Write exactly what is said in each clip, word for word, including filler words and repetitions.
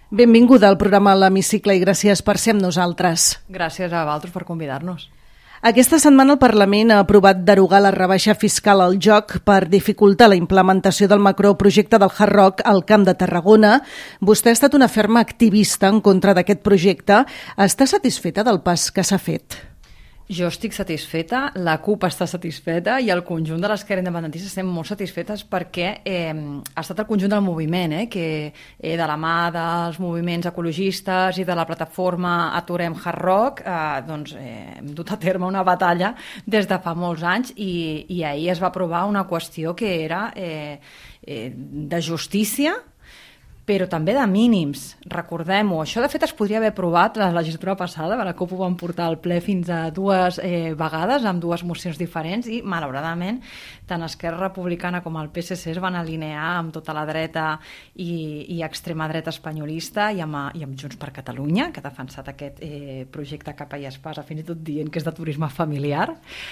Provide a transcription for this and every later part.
Benvinguda al programa L'Hemicicle i gràcies per ser amb nosaltres. Gràcies a vosaltres per convidar-nos. Aquesta setmana el Parlament ha aprovat derogar la rebaixa fiscal al joc per dificultar la implementació del macroprojecte del Hard Rock al Camp de Tarragona. Vostè ha estat una ferma activista en contra d'aquest projecte. Està satisfeta del pas que s'ha fet? Jo estic satisfeta, la CUP està satisfeta i el conjunt de l'esquerra independentista estem molt satisfetes perquè eh, ha estat el conjunt del moviment, eh, que eh, de la mà dels moviments ecologistes i de la plataforma Aturem Hard Rock eh, doncs, eh, hem dut a terme una batalla des de fa molts anys i, i ahir es va aprovar una qüestió que era eh, eh, de justícia, però també de mínims, recordem-ho. Això, de fet, es podria haver aprovat la legislatura passada, la CUP ho van portar al ple fins a dues eh, vegades, amb dues mocions diferents, i, malauradament, tant Esquerra Republicana com el P S C es van alinear amb tota la dreta i, i extrema dreta espanyolista i amb, i amb Junts per Catalunya, que ha defensat aquest eh, projecte capa i espasa, fins i tot dient que és de turisme familiar.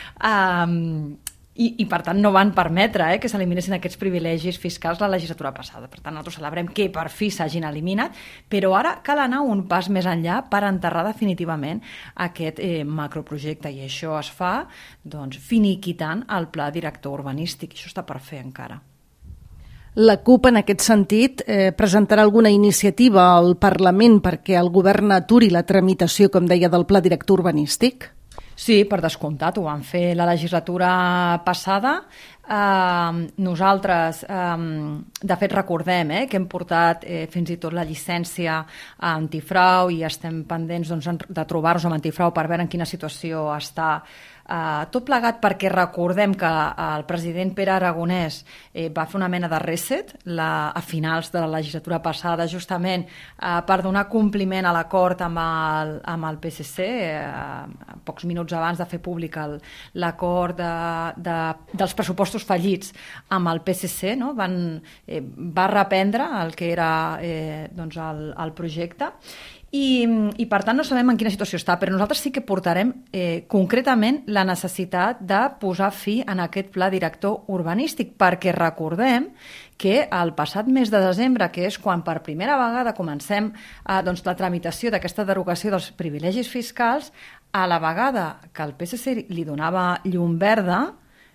Um, I, i per tant no van permetre eh, que s'eliminessin aquests privilegis fiscals la legislatura passada. Per tant, nosaltres celebrem que per fi s'hagin eliminat, però ara cal anar un pas més enllà per enterrar definitivament aquest eh, macroprojecte, i això es fa doncs, finiquitant el pla director urbanístic. Això està per fer encara. La CUP, en aquest sentit, eh, presentarà alguna iniciativa al Parlament perquè el govern aturi la tramitació, com deia, del pla director urbanístic? Sí, per descomptat, ho van fer la legislatura passada. Uh, nosaltres, um, de fet, recordem eh, que hem portat eh, fins i tot la llicència a antifrau i estem pendents doncs, de trobar-nos amb antifrau per veure en quina situació està. Uh, tot plegat perquè recordem que el president Pere Aragonès eh, va fer una mena de reset la, a finals de la legislatura passada, justament uh, per donar compliment a l'acord amb, el, amb el P S C, uh, pocs minuts abans de fer públic l'acord de, de, dels pressupostos fallits amb el P S C, no? Van, eh, va reprendre el que era eh, doncs el, el projecte. I, i per tant no sabem en quina situació està, però nosaltres sí que portarem eh, concretament la necessitat de posar fi en aquest pla director urbanístic, perquè recordem que el passat mes de desembre, que és quan per primera vegada comencem eh, doncs, la tramitació d'aquesta derogació dels privilegis fiscals, a la vegada que el P S C li donava llum verda,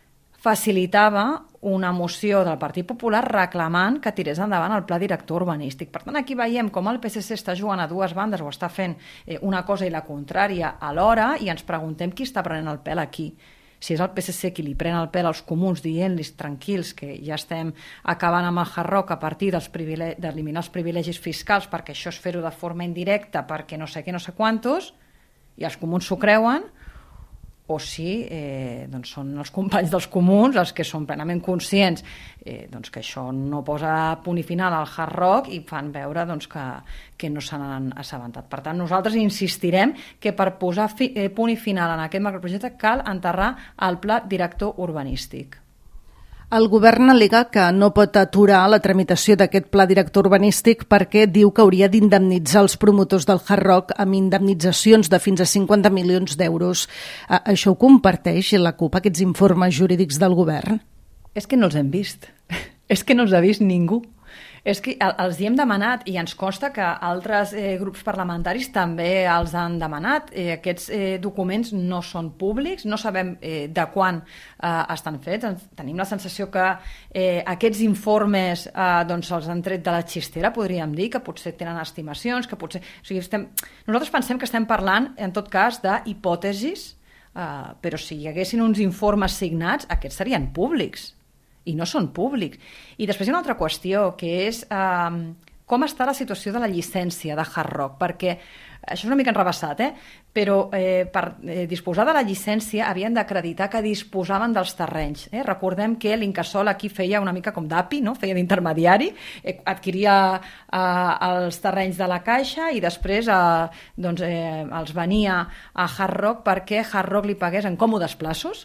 facilitava una moció del Partit Popular reclamant que tirés endavant el pla director urbanístic. Per tant, aquí veiem com el P S C està jugant a dues bandes o està fent eh, una cosa i la contrària alhora, i ens preguntem qui està prenent el pèl aquí. Si és el P S C qui li pren el pèl als comuns dient-los tranquils que ja estem acabant amb el Hard Rock a partir d'eliminar els privilegis fiscals perquè això és fer-ho de forma indirecta perquè no sé què, no sé quantos, i els comuns s'ho creuen, o si eh, doncs són els companys dels comuns els que són plenament conscients eh, doncs que això no posa punt i final al Hard Rock i fan veure doncs, que, que no se n'han assabentat. Per tant, nosaltres insistirem que per posar fi, eh, punt i final en aquest macroprojecte cal enterrar el pla director urbanístic. El govern al·lega que no pot aturar la tramitació d'aquest pla director urbanístic perquè diu que hauria d'indemnitzar els promotors del Hard Rock amb indemnitzacions de fins a cinquanta milions d'euros. Això ho comparteix la CUP, aquests informes jurídics del govern? És que no els hem vist. És que no els ha vist ningú. És que els hi hem demanat i ens consta que altres eh, grups parlamentaris també els han demanat. Eh, aquests eh, documents no són públics, no sabem eh, de quan eh, estan fets. Tenim la sensació que eh, aquests informes eh, doncs els han tret de la xistera, podríem dir, que potser tenen estimacions, que potser... O sigui, estem... Nosaltres pensem que estem parlant, en tot cas, d'hipòtesis, eh, però si hi haguessin uns informes signats, aquests serien públics. I no són públics. I després hi ha una altra qüestió, que és eh, com està la situació de la llicència de Hard Rock, perquè això és una mica enrebaçat, eh? però eh, per eh, disposar de la llicència havien d'acreditar que disposaven dels terrenys. Eh? Recordem que l'Incasòl aquí feia una mica com d'A P I, no? Feia d'intermediari, eh, adquiria eh, els terrenys de la Caixa i després eh, doncs, eh, els venia a Hard Rock perquè Hard Rock li pagués en còmodes plaços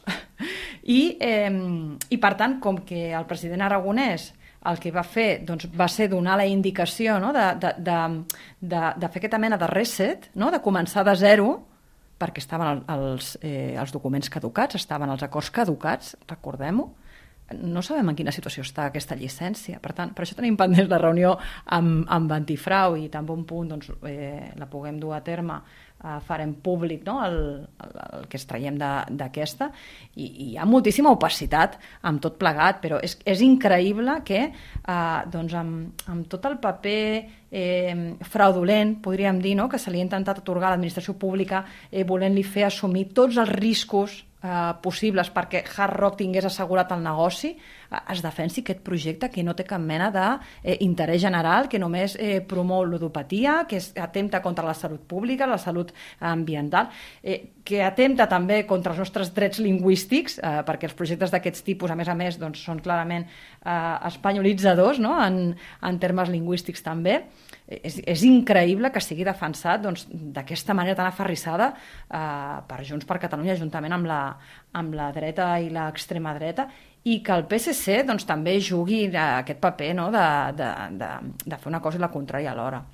i, eh, i per tant, com que el president Aragonès el que va fer doncs, va ser donar la indicació, no? de, de, de, de, de fer aquesta mena de reset, no? De començar de zero, perquè estaven els, eh, els documents caducats, estaven els acords caducats, recordem-ho. no sabem en quina situació està aquesta llicència. Per tant, per això tenim pendents la reunió amb, amb Antifrau i tan bon punt doncs, eh, la puguem dur a terme, eh, farem públic, no?, el, el, el que extraiem d'aquesta, i, i hi ha moltíssima opacitat amb tot plegat, però és, és increïble que eh, doncs amb, amb tot el paper eh, fraudulent, podríem dir, no?, que se li ha intentat atorgar a l'administració pública, eh, volent-li fer assumir tots els riscos Uh, possibles perquè Hard Rock tingués assegurat el negoci, uh, es defensi aquest projecte que no té cap mena d'interès eh, general, que només eh, promou l'ludopatia, que es, atempta contra la salut pública, la salut ambiental, eh, que atempta també contra els nostres drets lingüístics, eh, perquè els projectes d'aquests tipus, a més a més, doncs, són clarament eh, espanyolitzadors, no?, en, en termes lingüístics també. És, és increïble que sigui defensat doncs, d'aquesta manera tan aferrissada eh, per Junts per Catalunya, juntament amb la, amb la dreta i l'extrema dreta, i que el P S C doncs, també jugui aquest paper, no?, de, de, de, de fer una cosa i la contrària alhora.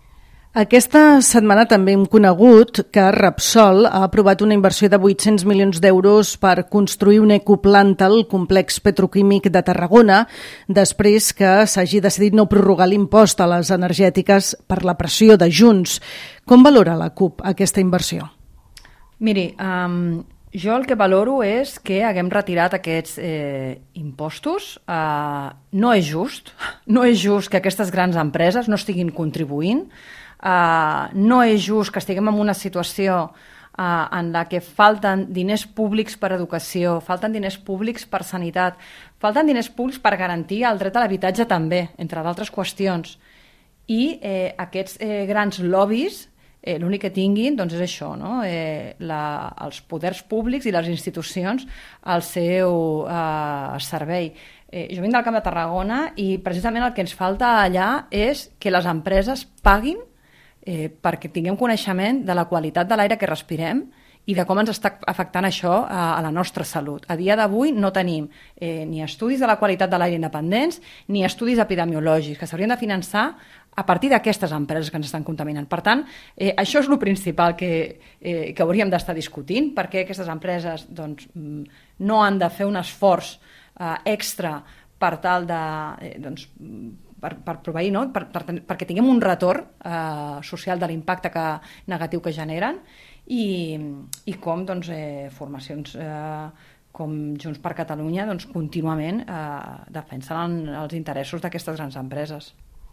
Aquesta setmana també hem conegut que Repsol ha aprovat una inversió de vuit-cents milions d'euros per construir un ecoplant al complex petroquímic de Tarragona, després que s'hagi decidit no prorrogar l'impost a les energètiques per la pressió de Junts. Com valora la CUP aquesta inversió? Miri, um, jo el que valoro és que haguem retirat aquests eh, impostos. Uh, no és just, no és just que aquestes grans empreses no estiguin contribuint. Uh, no és just que estiguem en una situació uh, en la que falten diners públics per educació, falten diners públics per sanitat, falten diners públics per garantir el dret a l'habitatge també, entre d'altres qüestions. I eh, aquests eh, grans lobbies eh, l'únic que tinguin doncs, és això, no? eh, la, els poders públics i les institucions al seu eh, servei. Eh, jo vinc del Camp de Tarragona i precisament el que ens falta allà és que les empreses paguin Eh, perquè tinguem coneixement de la qualitat de l'aire que respirem i de com ens està afectant això a, a la nostra salut. A dia d'avui no tenim eh, ni estudis de la qualitat de l'aire independents ni estudis epidemiològics que s'haurien de finançar a partir d'aquestes empreses que ens estan contaminant. Per tant, eh, això és el principal que, eh, que hauríem d'estar discutint, perquè aquestes empreses doncs, no han de fer un esforç eh, extra per tal de... Eh, doncs, per, per proveir, no? per, per, perquè tinguem un retorn eh, social de l'impacte que, negatiu que generen i, i com doncs, eh, formacions eh, com Junts per Catalunya doncs, contínuament eh, defensen els interessos d'aquestes grans empreses.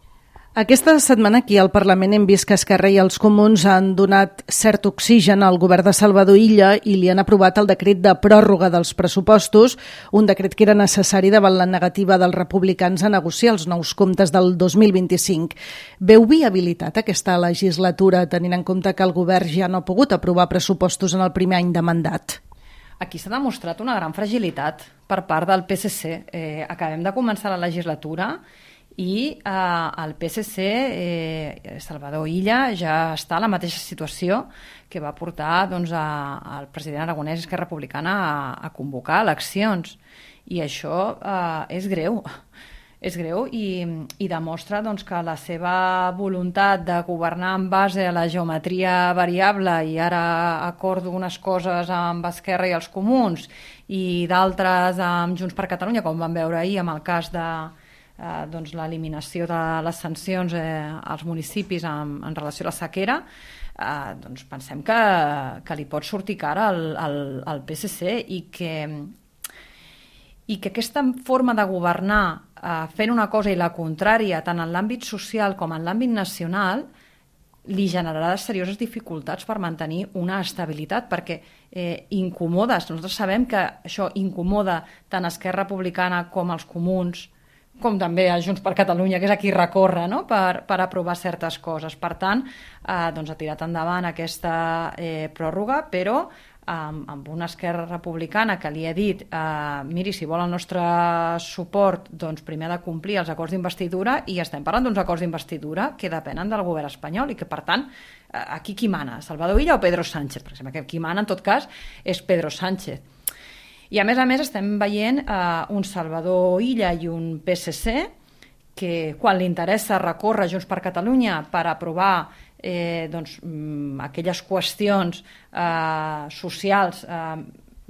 Aquesta setmana aquí al Parlament hem vist que Esquerra i els Comuns han donat cert oxigen al govern de Salvador Illa i li han aprovat el decret de pròrroga dels pressupostos, un decret que era necessari davant la negativa dels republicans a negociar els nous comptes del dos mil vint-i-cinc. Veu viabilitat aquesta legislatura, tenint en compte que el govern ja no ha pogut aprovar pressupostos en el primer any de mandat? Aquí s'ha demostrat una gran fragilitat per part del P S C. Eh, acabem de començar la legislatura i eh, el P S C, eh, Salvador Illa, ja està a la mateixa situació que va portar doncs, a, al president aragonès i Esquerra Republicana a, a convocar eleccions. I això eh, és greu. És greu i, i demostra doncs, que la seva voluntat de governar en base a la geometria variable i ara acordo unes coses amb Esquerra i els Comuns i d'altres amb Junts per Catalunya, com vam veure ahir amb el cas de Eh, doncs l'eliminació de les sancions eh, als municipis en, en relació a la sequera, eh, doncs pensem que, que li pot sortir cara al, al, al P S C i que, i que aquesta forma de governar eh, fent una cosa i la contrària tant en l'àmbit social com en l'àmbit nacional li generarà serioses dificultats per mantenir una estabilitat, perquè eh, incomoda, nosaltres sabem que això incomoda tant a Esquerra Republicana com als Comuns, com també a Junts per Catalunya, que és a qui recorre, no? per, per aprovar certes coses. Per tant, eh, doncs ha tirat endavant aquesta eh, pròrroga, però eh, amb una Esquerra Republicana que li ha dit eh, miri, si vol el nostre suport, doncs primer ha de complir els acords d'investidura, i estem parlant d'uns acords d'investidura que depenen del govern espanyol i que, per tant, eh, aquí qui mana? Salvador Illa o Pedro Sánchez? Per exemple, que qui mana, en tot cas, és Pedro Sánchez. I a més a més estem veient eh, un Salvador Illa i un P S C que quan li interessa recórrer Junts per Catalunya per aprovar eh, doncs, aquelles qüestions eh, socials eh,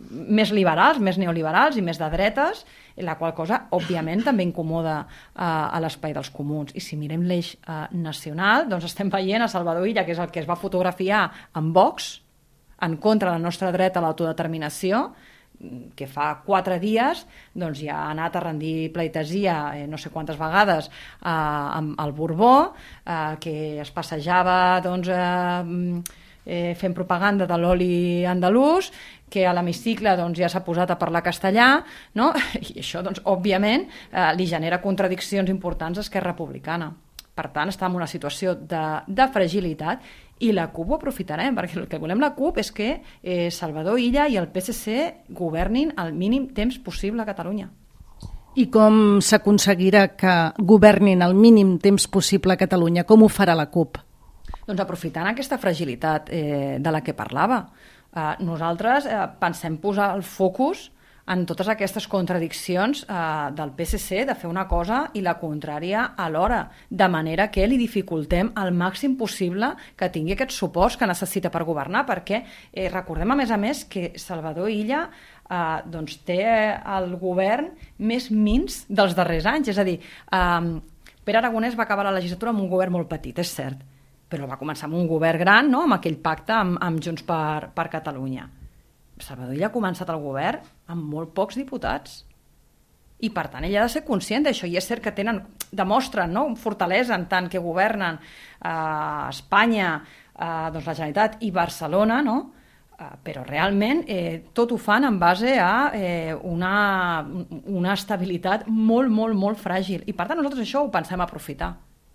més liberals, més neoliberals i més de dretes, la qual cosa, òbviament, també incomoda uh, a l'espai dels comuns. I si mirem l'eix uh, nacional, doncs estem veient a Salvador Illa, que és el que es va fotografiar amb Vox, en contra del nostre dret a l'autodeterminació, que fa quatre dies doncs, ja ha anat a rendir pleitesia eh, no sé quantes vegades eh, al Borbó, eh, que es passejava doncs, eh, eh, fent propaganda de l'oli andalús, que a l'hemicicle doncs, ja s'ha posat a parlar castellà, no? I això, doncs, òbviament, eh, li genera contradiccions importants a Esquerra Republicana. Per tant, està en una situació de, de fragilitat i la CUP ho aprofitarem, perquè el que volem la CUP és que eh, Salvador Illa i el P S C governin el mínim temps possible a Catalunya. I com s'aconseguirà que governin el mínim temps possible a Catalunya? Com ho farà la CUP? Doncs aprofitant aquesta fragilitat eh, de la que parlava. Eh, nosaltres eh, pensem posar el focus en totes aquestes contradiccions eh, del P S C de fer una cosa i la contrària alhora, de manera que li dificultem al màxim possible que tingui aquest suport que necessita per governar, perquè eh, recordem a més a més que Salvador Illa eh, doncs té el govern més minç dels darrers anys, és a dir, eh, Pere Aragonès va acabar la legislatura amb un govern molt petit, és cert, però va començar amb un govern gran, no?, amb aquell pacte amb, amb Junts per, per Catalunya. Salvador Illa ha començat el govern amb molt pocs diputats i per tant ella ha de ser conscient d'això, i és cert que tenen, demostren, no?, fortalesa en tant que governen a eh, Espanya, eh, doncs la Generalitat i Barcelona, no?, eh, però realment eh, tot ho fan en base a eh, una, una estabilitat molt, molt, molt fràgil, i per tant nosaltres això ho pensem aprofitar.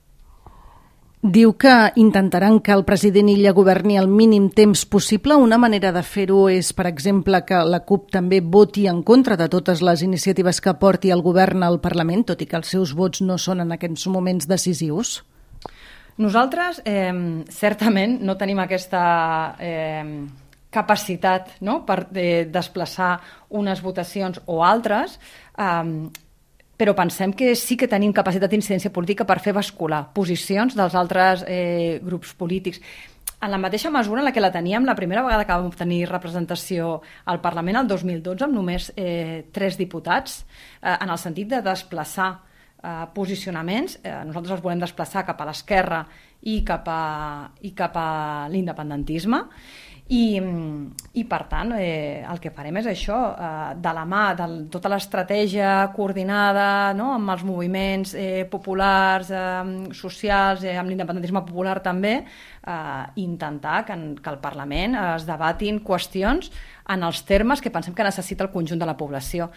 Diu que intentaran que el president Illa governi el mínim temps possible. Una manera de fer-ho és, per exemple, que la CUP també voti en contra de totes les iniciatives que porti el govern al Parlament, tot i que els seus vots no són en aquests moments decisius? Nosaltres, eh, certament, no tenim aquesta eh, capacitat, no?, per eh, desplaçar unes votacions o altres, eh, però pensem que sí que tenim capacitat d'incidència política per fer bascular posicions dels altres eh, grups polítics. En la mateixa mesura en la que la teníem la primera vegada que vam tenir representació al Parlament, el dos mil dotze, amb només eh, tres diputats, eh, en el sentit de desplaçar eh, posicionaments. Eh, nosaltres els volem desplaçar cap a l'esquerra i cap a, i cap a l'independentisme. I, i per tant eh, el que farem és això, eh, de la mà de tota l'estratègia coordinada, no?, amb els moviments eh, populars, eh, socials, eh, amb l'independentisme popular també, eh, intentar que, en, que el Parlament es debatin qüestions en els termes que pensem que necessita el conjunt de la població.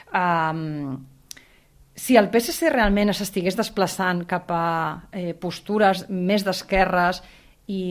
Eh, si el P S C realment s'estigués desplaçant cap a eh, postures més d'esquerres i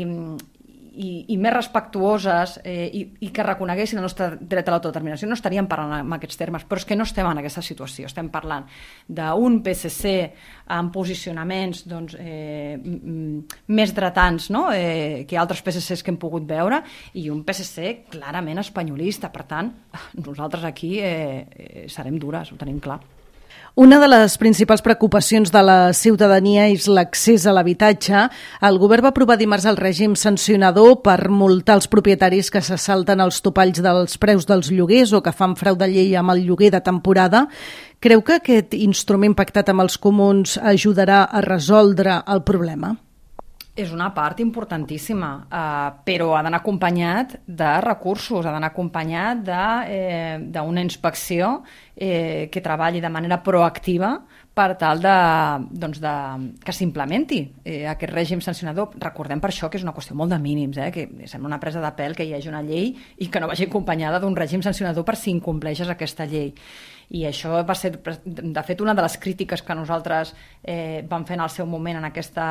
I, i més respectuoses eh, i, i que reconeguessin el nostre dret a l'autodeterminació, no estaríem parlant en aquests termes, però és que no estem en aquesta situació, estem parlant d'un P S C amb posicionaments doncs, eh, més dretans, no?, eh, que altres P S Cs que hem pogut veure, i un P S C clarament espanyolista. Per tant, nosaltres aquí eh, eh, serem dures, ho tenim clar. Una de les principals preocupacions de la ciutadania és l'accés a l'habitatge. El govern va aprovar dimarts el règim sancionador per multar els propietaris que se salten els topalls dels preus dels lloguers o que fan frau de llei amb el lloguer de temporada. Creu que aquest instrument pactat amb els comuns ajudarà a resoldre el problema? És una part importantíssima, eh, però ha d'anar acompanyat de recursos, ha d'anar acompanyat d'una eh, inspecció eh, que treballi de manera proactiva per tal de, doncs de, que s'implementi eh, aquest règim sancionador. Recordem per això que és una qüestió molt de mínims, eh, que sembla una presa de pèl que hi hagi una llei i que no vagi acompanyada d'un règim sancionador per si incompleixes aquesta llei. I això va ser, de fet, una de les crítiques que nosaltres eh, vam fer en el seu moment en aquesta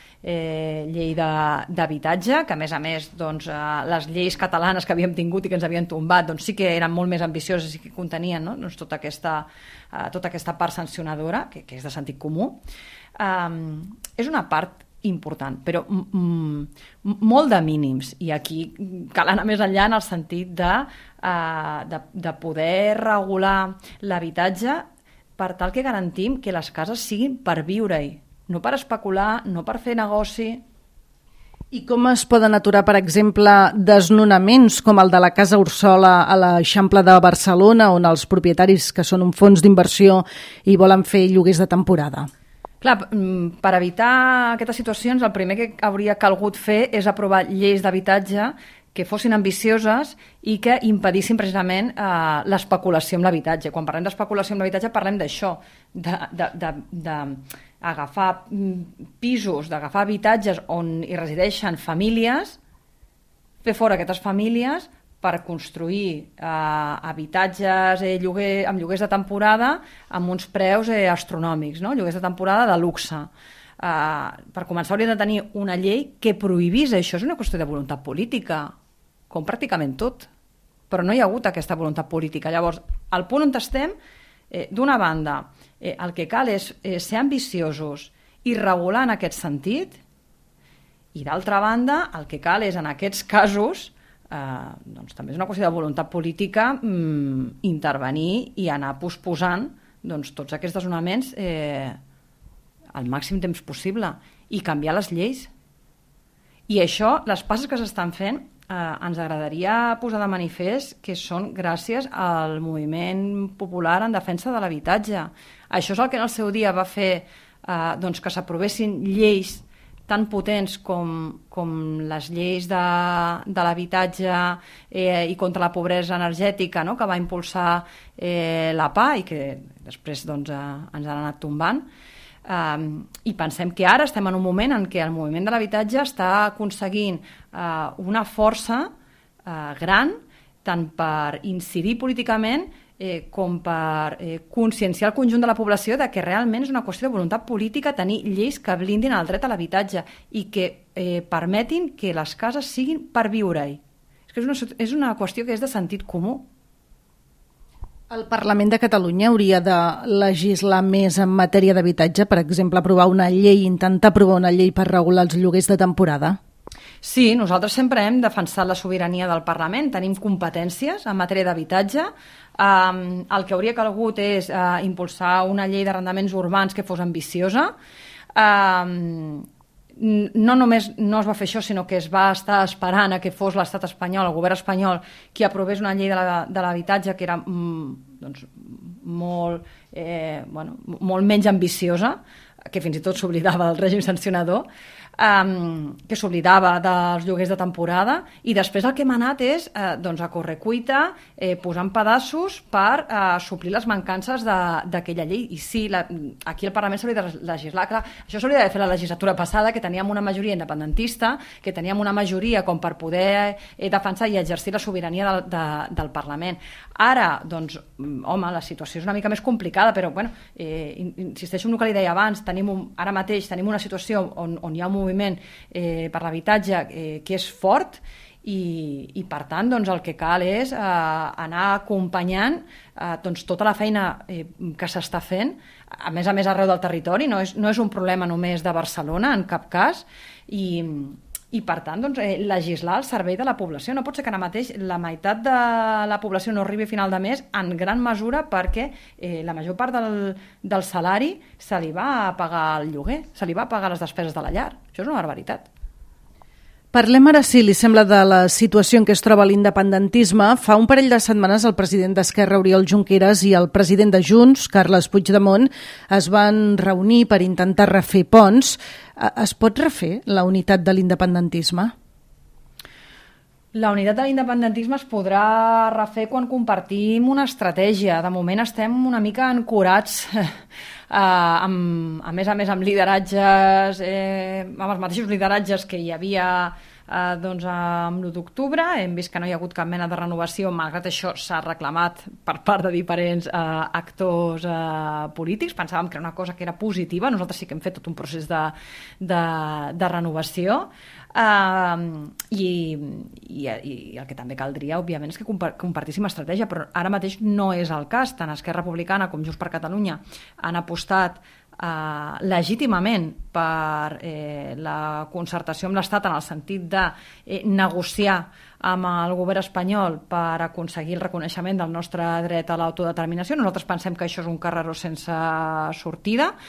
eh, llei d'habitatge, que a més a més doncs, eh, les lleis catalanes que havíem tingut i que ens havien tombat doncs, sí que eren molt més ambicioses i que contenien, no?, doncs, tota, aquesta, eh, tota aquesta part sancionadora, que, que és de sentit comú. Um, és una part important, però mm, molt de mínims, i aquí cal anar més enllà en el sentit de, uh, de, de poder regular l'habitatge per tal que garantim que les cases siguin per viure-hi, no per especular, no per fer negoci. I com es poden aturar, per exemple, desnonaments com el de la Casa Ursola a l'Eixample de Barcelona, on els propietaris, que són un fons d'inversió, i volen fer lloguers de temporada? Clar, per evitar aquestes situacions, el primer que hauria calgut fer és aprovar lleis d'habitatge que fossin ambicioses i que impedissin precisament eh, l'especulació amb l'habitatge. Quan parlem d'especulació amb l'habitatge parlem d'això, d'agafar pisos, d'agafar habitatges on hi resideixen famílies, fer fora aquestes famílies per construir eh, habitatges eh, lloguer, amb lloguers de temporada amb uns preus eh, astronòmics, no? Lloguers de temporada de luxe. Eh, per començar hauríem de tenir una llei que prohibís això. És una qüestió de voluntat política, com pràcticament tot, però no hi ha hagut aquesta voluntat política. Llavors, al punt on estem, eh, d'una banda, eh, el que cal és eh, ser ambiciosos i regular en aquest sentit, i d'altra banda, el que cal és en aquests casos, eh, doncs també és una qüestió de voluntat política, mm, intervenir i anar posposant doncs, tots aquests desnonaments eh, al màxim temps possible i canviar les lleis. I això, les passes que s'estan fent, Eh, ens agradaria posar de manifest que són gràcies al moviment popular en defensa de l'habitatge. Això és el que en el seu dia va fer eh, doncs que s'aprovessin lleis tan potents com, com les lleis de, de l'habitatge eh, i contra la pobresa energètica, no?, que va impulsar eh, la P A i que després doncs, eh, ens han anat tombant. Uh, i pensem que ara estem en un moment en què el moviment de l'habitatge està aconseguint uh, una força uh, gran tant per incidir políticament eh, com per eh, conscienciar el conjunt de la població de que realment és una qüestió de voluntat política tenir lleis que blindin el dret a l'habitatge i que eh, permetin que les cases siguin per viure-hi. És que és una, és una qüestió que és de sentit comú. El Parlament de Catalunya hauria de legislar més en matèria d'habitatge, per exemple, aprovar una llei, intentar aprovar una llei per regular els lloguers de temporada? Sí, nosaltres sempre hem defensat la sobirania del Parlament, tenim competències en matèria d'habitatge. Um, el que hauria calgut és uh, impulsar una llei d'arrendaments urbans que fos ambiciosa. Um, no només no es va fer això, sinó que es va estar esperant a que fos l'estat espanyol, el govern espanyol, qui aprovés una llei de l'habitatge que era mm, doncs, molt, eh, bueno, molt menys ambiciosa, que fins i tot s'oblidava del règim sancionador, um, que s'oblidava dels lloguers de temporada, i després el que hem anat és eh, doncs a correcuita, eh, posant pedaços per eh, suplir les mancances d'aquella llei. I sí, la, aquí al Parlament s'hauria de legislar. Clar, això s'hauria de fer la legislatura passada, que teníem una majoria independentista, que teníem una majoria com per poder eh, defensar i exercir la sobirania del, de, del Parlament. Ara, doncs, home, la situació és una mica més complicada, però, bueno, eh, insisteixo en el que li deia abans, tenim un, ara mateix tenim una situació on, on hi ha un moviment eh, per l'habitatge eh, que és fort i, i per tant doncs, el que cal és eh, anar acompanyant eh, doncs, tota la feina eh, que s'està fent, a més a més arreu del territori, no és, no és un problema només de Barcelona en cap cas, i, i per tant doncs, eh, legislar al servei de la població. No pot ser que ara mateix la meitat de la població no arribi a final de mes en gran mesura perquè eh, la major part del, del salari se li va a pagar el lloguer, se li va a pagar les despeses de la llar. Això és una barbaritat. Parlem ara, si li sembla, de la situació en què es troba l'independentisme. Fa un parell de setmanes el president d'Esquerra, Oriol Junqueras, i el president de Junts, Carles Puigdemont, es van reunir per intentar refer ponts. Es pot refer la unitat de l'independentisme? La unitat de l'independentisme es podrà refer quan compartim una estratègia. De moment estem una mica ancorats, eh, amb, a més a més amb lideratges, eh, amb els mateixos lideratges que hi havia eh, doncs, amb l'u d'octubre. Hem vist que no hi ha hagut cap mena de renovació, malgrat això s'ha reclamat per part de diferents eh, actors eh, polítics. Pensàvem que era una cosa que era positiva. Nosaltres sí que hem fet tot un procés de, de, de renovació. Uh, i, i, i el que també caldria, òbviament, és que compartíssim estratègia, però ara mateix no és el cas. Tant Esquerra Republicana com Junts per Catalunya han apostat uh, legítimament per eh, la concertació amb l'Estat, en el sentit de eh, negociar amb el govern espanyol per aconseguir el reconeixement del nostre dret a l'autodeterminació. Nosaltres pensem que això és un carreró sense sortida,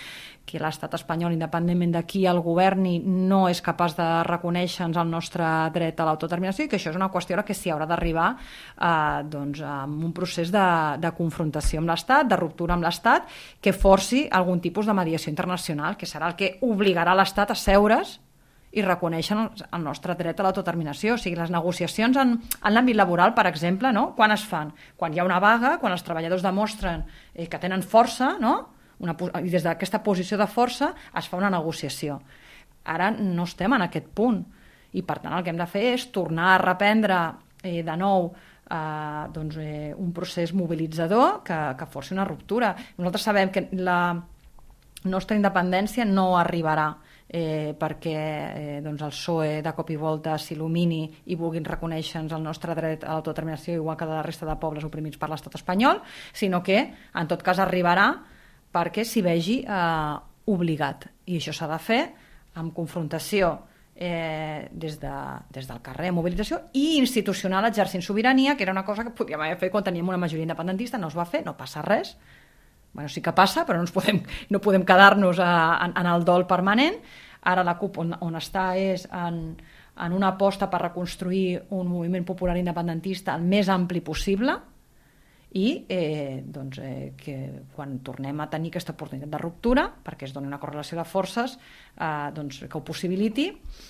que l'estat espanyol, independentment de qui el governi, no és capaç de reconèixer-nos el nostre dret a l'autodeterminació i que això és una qüestió a la que s'hi haurà d'arribar eh, doncs, amb un procés de, de confrontació amb l'Estat, de ruptura amb l'Estat, que forci algun tipus de mediació internacional, que serà el que obligarà l'Estat a seure's i reconèixer el nostre dret a l'autodeterminació. O sigui, les negociacions en, en l'àmbit laboral, per exemple, no? Quan es fan? Quan hi ha una vaga, quan els treballadors demostren eh, que tenen força, no? Una, i des d'aquesta posició de força es fa una negociació. Ara no estem en aquest punt i per tant el que hem de fer és tornar a reprendre eh, de nou eh, doncs, eh, un procés mobilitzador que, que forci una ruptura. Nosaltres sabem que la nostra independència no arribarà eh, perquè eh, doncs el P S O E de cop i volta s'il·lumini i vulguin reconèixer-nos el nostre dret a l'autodeterminació igual que de la resta de pobles oprimits per l'estat espanyol, sinó que en tot cas arribarà perquè s'hi vegi eh, obligat. I això s'ha de fer amb confrontació eh, des, de, des del carrer, mobilització i institucional exercint sobirania, que era una cosa que podíem haver fet quan teníem una majoria independentista, no es va fer, no passa res. Bueno, sí que passa, però no, ens podem, no podem quedar-nos a, en, en el dol permanent. Ara la CUP on, on està és en, en una aposta per reconstruir un moviment popular independentista el més ampli possible, i eh, doncs, eh, que quan tornem a tenir aquesta oportunitat de ruptura, perquè es doni una correlació de forces eh, doncs, que ho possibiliti,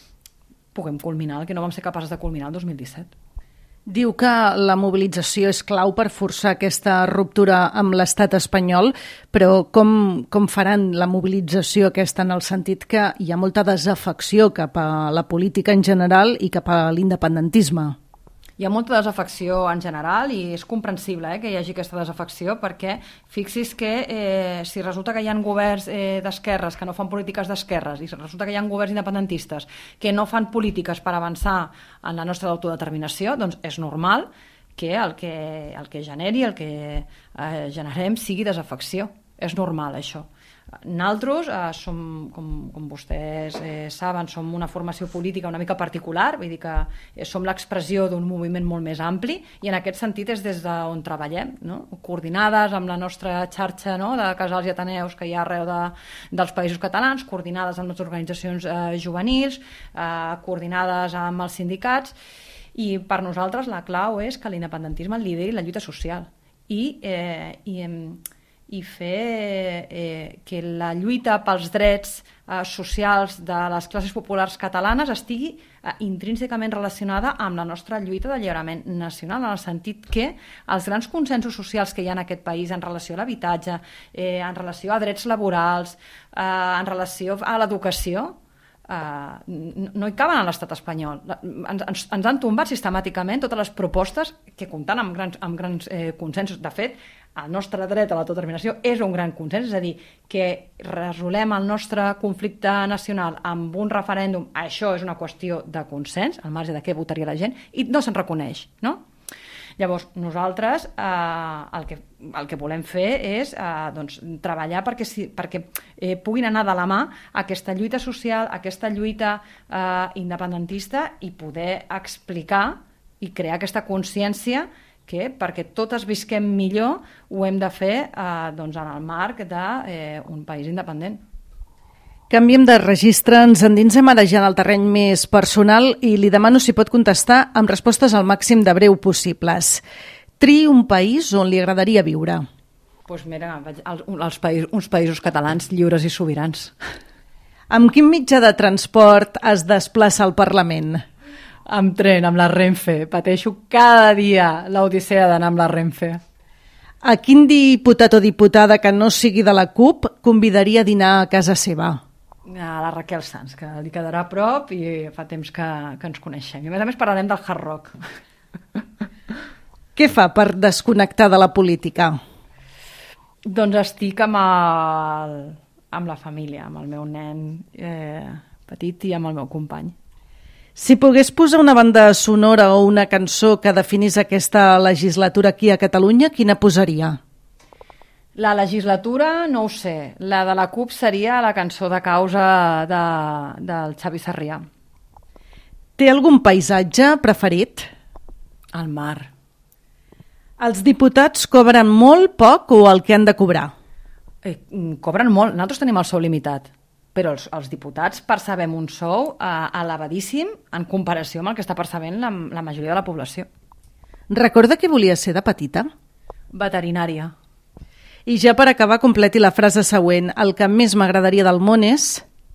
puguem culminar el que no vam ser capaços de culminar el dos mil disset. Diu que la mobilització és clau per forçar aquesta ruptura amb l'estat espanyol, però com, com faran la mobilització aquesta en el sentit que hi ha molta desafecció cap a la política en general i cap a l'independentisme? Hi ha molta desafecció en general i és comprensible eh, que hi hagi aquesta desafecció perquè fixi's que eh, si resulta que hi ha governs eh, d'esquerres que no fan polítiques d'esquerres i resulta que hi ha governs independentistes que no fan polítiques per avançar en la nostra autodeterminació, doncs és normal que el que, el que generi, el que eh, generem sigui desafecció. És normal això. Nosaltres, eh, som, com, com vostès eh, saben, som una formació política una mica particular, vull dir que eh, som l'expressió d'un moviment molt més ampli i en aquest sentit és des d'on treballem, no? Coordinades amb la nostra xarxa no? de casals i ateneus que hi ha arreu de, dels països catalans, coordinades amb les organitzacions eh, juvenils, eh, coordinades amb els sindicats, i per nosaltres la clau és que l'independentisme lideri la lluita social i, eh, i i fer eh, que la lluita pels drets eh, socials de les classes populars catalanes estigui eh, intrínsecament relacionada amb la nostra lluita d'alliberament nacional, en el sentit que els grans consensos socials que hi ha en aquest país en relació a l'habitatge, eh, en relació a drets laborals, eh, en relació a l'educació, Uh, no hi caben a l'estat espanyol. Ens, ens, ens han tombat sistemàticament totes les propostes que compten amb grans, amb grans eh, consensos. De fet, el nostre dret a l'autodeterminació és un gran consens, és a dir, que resolem el nostre conflicte nacional amb un referèndum, això és una qüestió de consens, al marge de què votaria la gent, i no se'n reconeix, no? Llavors, nosaltres eh, el, que, el que volem fer és eh, doncs, treballar perquè, si, perquè eh, puguin anar de la mà aquesta lluita social, aquesta lluita eh, independentista i poder explicar i crear aquesta consciència que perquè totes visquem millor ho hem de fer eh, doncs, en el marc d'un eh, país independent. Canviem de registre, ens endinsem ara ja en el terreny més personal i li demano si pot contestar amb respostes al màxim de breu possibles. Triï un país on li agradaria viure. Doncs pues mira, els països, uns països catalans lliures i sobirans. Amb quin mitjà de transport es desplaça al Parlament? Amb tren, amb la Renfe. Pateixo cada dia l'odissea d'anar amb la Renfe. A quin diputat o diputada que no sigui de la CUP convidaria a dinar a casa seva? A la Raquel Sans, que li quedarà a prop i fa temps que, que ens coneixem. I a més a més parlarem del Hard Rock. Què fa per desconnectar de la política? Doncs estic amb, el, amb la família, amb el meu nen eh, petit i amb el meu company. Si pogués posar una banda sonora o una cançó que definís aquesta legislatura aquí a Catalunya, quina posaria? La legislatura, no ho sé. La de la CUP seria la cançó de causa de, del Xavi Sarrià. Té algun paisatge preferit? El mar. Els diputats cobren molt, poc o el que han de cobrar? Eh, cobren molt. Nosaltres tenim el sou limitat, però els, els diputats percebem un sou eh, elevadíssim en comparació amb el que està percebent la, la majoria de la població. Recorda què volia ser de petita? Veterinària. I ja per acabar, completi la frase següent. El que més m'agradaria del món és...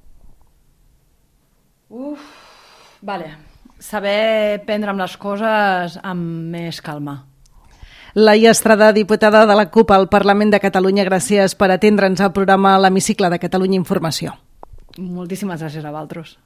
Uf, vale. Saber prendre'm les coses amb més calma. Laia Estrada, diputada de la CUP al Parlament de Catalunya, gràcies per atendre'ns al programa L'Hemicicle de Catalunya Informació. Moltíssimes gràcies a vosaltres.